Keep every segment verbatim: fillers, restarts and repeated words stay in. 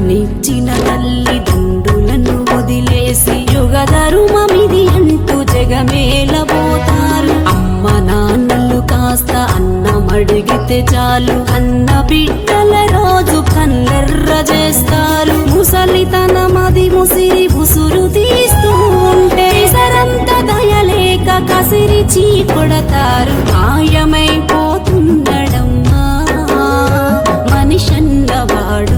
జన్మనిచ్చిన తల్లిదండ్రులను వదిలేసి యుగ ధర్మమిది అంటూ జగమేలబోతారు. అమ్మ నాన్నలు కాస్త అన్నమడిగితే చాలు అన్న బిడ్డల రోజు కన్నెర్ర చేస్తారు. ముసలితనమది ముసిరి బుసురు తీస్తూ ఉంటే సరంత దయలేక కసిరి చీ కొడతారు. మాయమైపోతున్నడమ్మా మనిషన్నవాడు,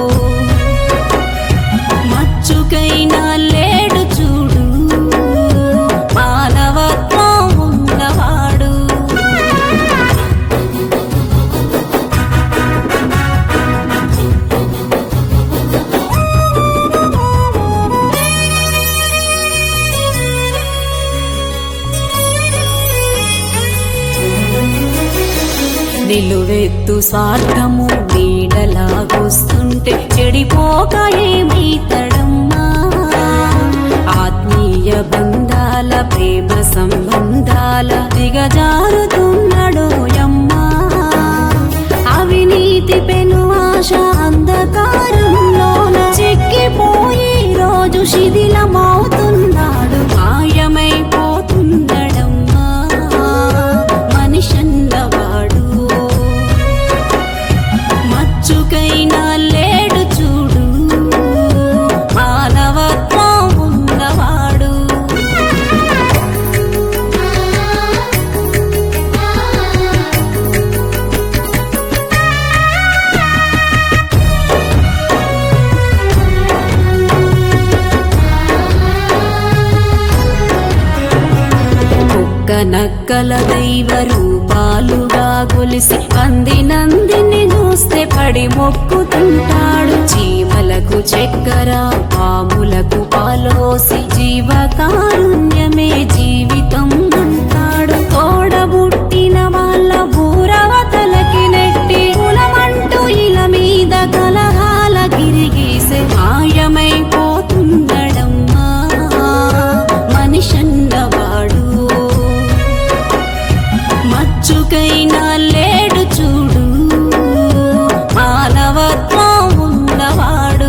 మచ్చుకైనా లేడు చూడు మానవత్వం ఉన్నవాడు. నిలువెత్తు స్వార్థము నీడలాగొస్తుంటే చెడిపోక ఏమైతడమ్మా? ఆత్మీయ బంధాల ప్రేమ సంబంధాల దిగజారుతున్నాడోయమ్మా. అవినీతి పెను ఆశ అంధకారంలోన చిక్కిపోయి రోజు శిథిలమవుతున్నాడు. మాయమైపోతున్నాడమ్మా మనిషన్నవాడు, మచ్చుకైనా లేడు చూడు మానవత్వం ఉన్నవాడు. కుక్క నక్కల దైవ రూపాలుగా గొలిసి పంది నందిని చూస్తే పడి మొక్కుతుంటాడు. చీమలకు చక్కెర పాములకు పాలోసి జీవకారుణ్యమే జీవితం అంటాడు. తోడబుట్టిన వాళ్ళ ఊరవతలకి నెట్టి కులమంటూ ఇల మీద కలహాల గిరిగీసే మాయమైపోతున్నాడమ్మా మనిషన్నవాడు, మచ్చుకైనా లేడు చూడు మానవత్వం ఉన్నవాడు.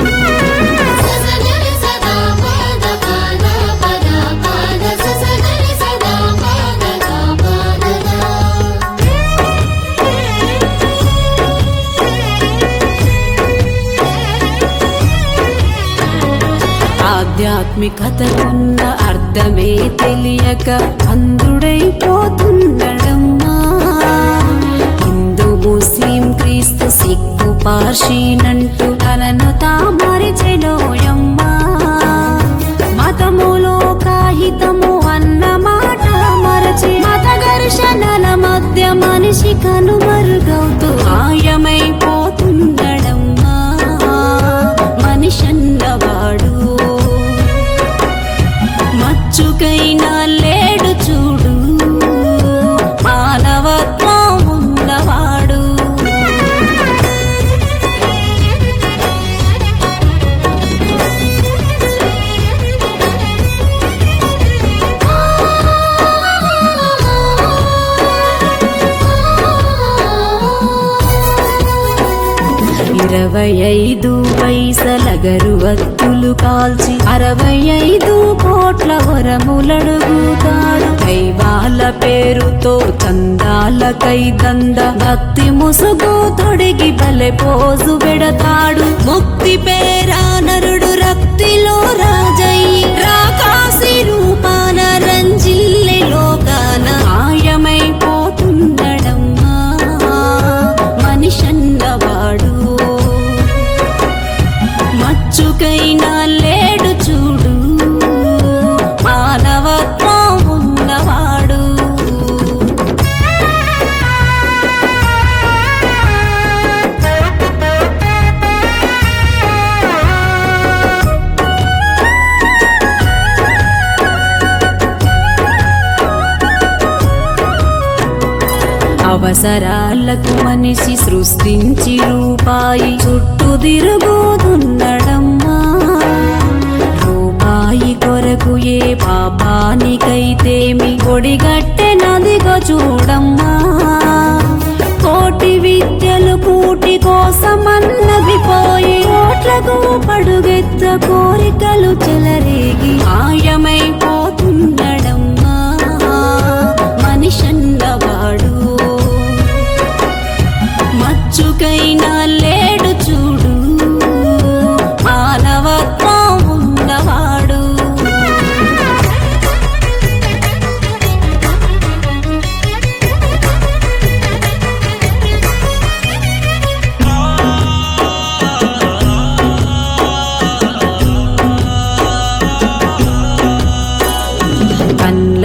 ఆధ్యాత్మికతకున్న అర్థమే తెలియక అంధుడైపోతున్నాడమ్మా. హిందూ ముస్లిం క్రీస్తు సిక్కు పార్షీనంటూ తనను తామరిచెలోయమ్మా. మతములో కాహితము అన్న మాట మరచి మత ఘర్షణల మధ్య మనిషి కనుమరుగవుతూ మాయమైపోతున్నాడమ్మా మనిషన్నవాడు, మచ్చుకైనా లేడు చూడు మానవత్వం ఉన్నవాడు. ఇరవై ఐదు పైసల గరువత్తులు కాల్చి అరవై ఐదు కోట్ల వరములడుగుతాడు. దైవాల పేరుతో చందాలకై దంద భక్తి ముసుగు తొడిగి బలె పోజు పెడతాడు. ముక్తి పేరా నరుడు రక్తిలో రాజయ్యి రాకాసి రూపాన రంజిల్లె లోకాన మాయమైపోతున్నాడమ్మా మనిషన్నవాడు, మచ్చుకైనా లేడు చూడు మానవత్వం ఉన్నవాడు. అవసరాలకు మనిషి సృష్టించి రూపాయి చుట్టూ తిరుగుతున్నడమ్మా. రూపాయి కొరకు ఏ పాపానికైతేమి ఒడిగట్టె నదిగో చూడమ్మా. కోటి విద్యలు కూటి కోసమన్నవి పోయి కోట్ల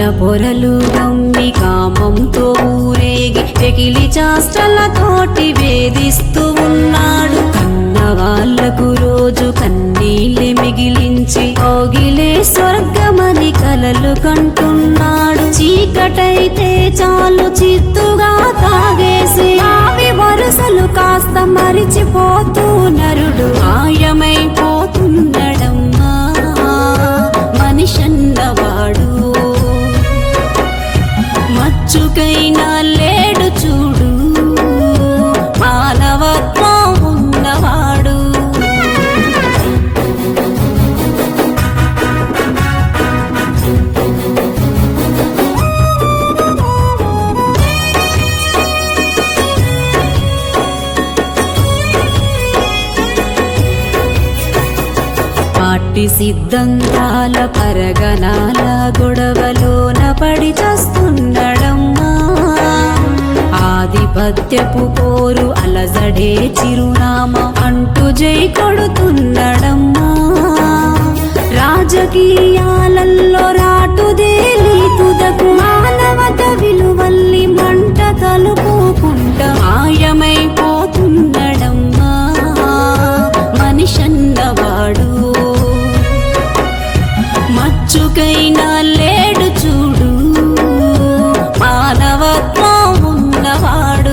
పొరలు గమ్మి కామంతో ఊరేగి పెకిలి చాష్టలతోటి వేధిస్తూ ఉన్నాడు. కన్న వాళ్లకు రోజు కన్నీళ్ళే మిగిలించి ఓగిలే స్వర్గమని కలలు కంటున్నాడు. చీకటైతే చాలు చిత్తుగా తాగేసి ఆవి వరుసలు కాస్త మరిచిపోతూ నరుడు మాయమైపోతున్నడమ్మా మనిషన్నవాడు. మచ్చుకైనా లేడు చూడు మానవత్వం ఉన్నవాడు. పార్టీ సిద్ధాంతాల పరగనాల గొడవలోన పడి చస్తున్నాడమ్మా. ఆధిపత్యపు పోరు అలజడే చిరునామా అంటూ జై కొడుతున్నాడమ్మా. రాజకీయాలలో రాటుదేలి తుదకు మానవత విలువల్లి మంట తలుపుకుంటా మాయమైపోతున్నాడమ్మా మనిషన్నవాడు. మచ్చుకైనా లేడు చూడు మానవత్వం ఉన్నవాడు.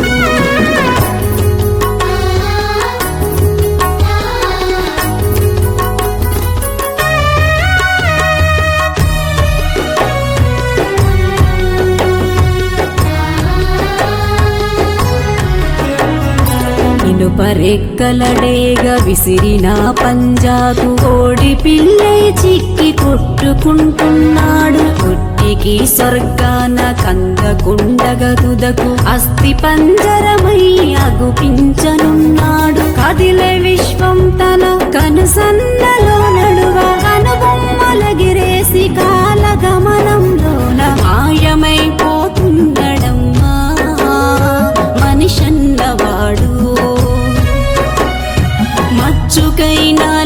ఇనుపరెక్కలడేగ విసిరిన పంజాకు కోడి పిల్లై చిక్కి కొట్టుకుంటున్నాడు. కొట్టికి స్వర్గాన కందకుండగ తుదకు అస్థి పంజరమై అగుపించనున్నాడు. కదిలే విశ్వం తన కనుసన్నలో నడువ కనుబొమ్మలగిరేసి కాల గమనంలోన మాయమైపోతున్నడమ్మా మనిషన్నవాడు. మచ్చుకైనా